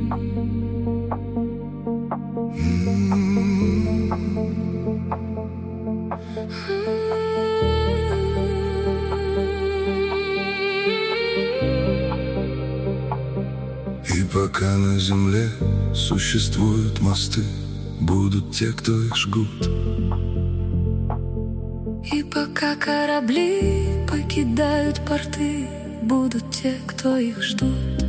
И пока на земле существуют мосты, будут те, кто их жгут. И пока корабли покидают порты, будут те, кто их ждут.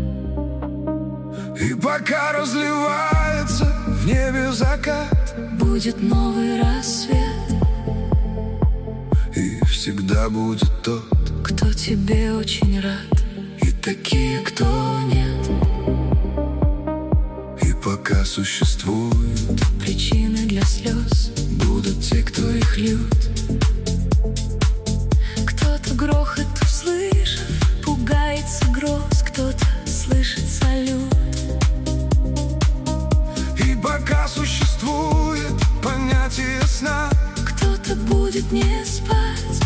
И пока разливается в небе закат, будет новый рассвет. И всегда будет тот, кто тебе очень рад, и такие, кто нет. И пока существуют причины для слез, будут те, кто их льют. Кто-то грохот услышав, пугается гроз, кто-то слышит салют. И пока существует понятие сна, кто-то будет не спать.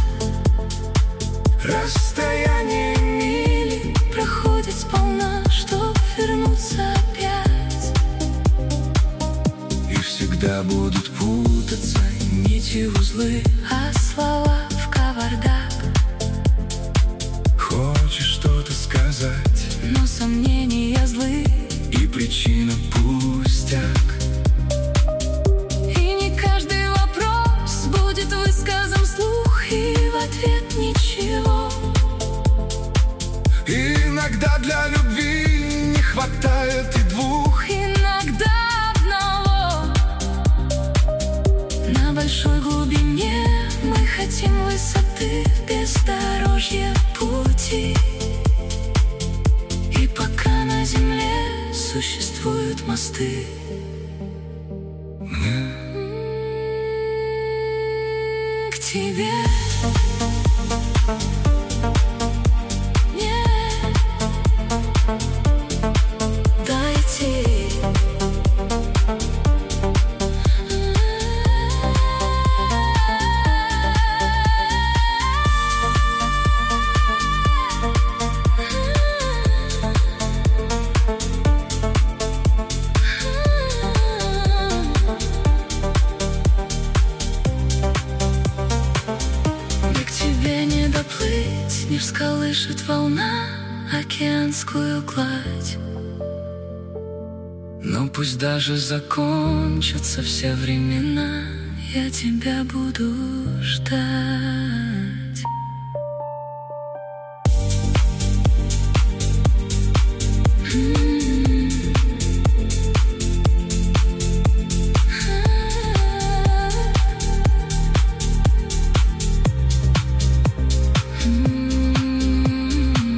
расстояние Мили проходит сполна, чтоб вернуться опять. И всегда будут путаться нити, узлы, а слова в кавардак. Хочешь что-то сказать, но сомнения злы, и причина пустяк. и не каждый вопрос будет высказан вслух, и в ответ ничего. И иногда для любви не хватает и двух, Иногда одного. На большой глубине мы хотим высоты в бездорожье пути. И пока на земле существуют мосты, к тебе не дойти. Не всколышет волна океанскую гладь. но пусть даже закончатся все времена, Я тебя буду ждать.